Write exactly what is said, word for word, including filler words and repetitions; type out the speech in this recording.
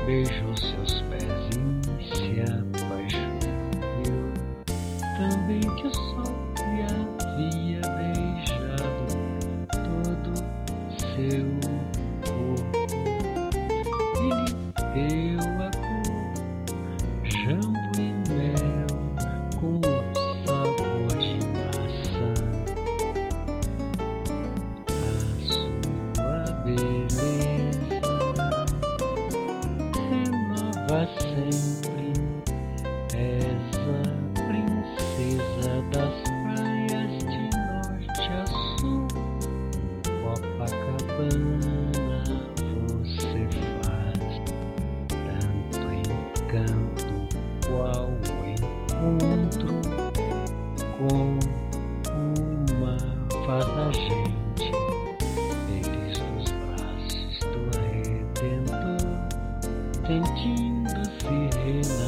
beijou seus pés e se apaixonou. Também que o sol lhe havia beijado todo seu corpo e lhe deu a cor jambo e mel com sabor de maçã. A sua beleza renova sempre, essa princesa das praias de norte a sul. Copacabana, você faz tanto encanto, qual o encontro com uma faz a gente feliz nos braços do Redentor, sentindo-se renascer.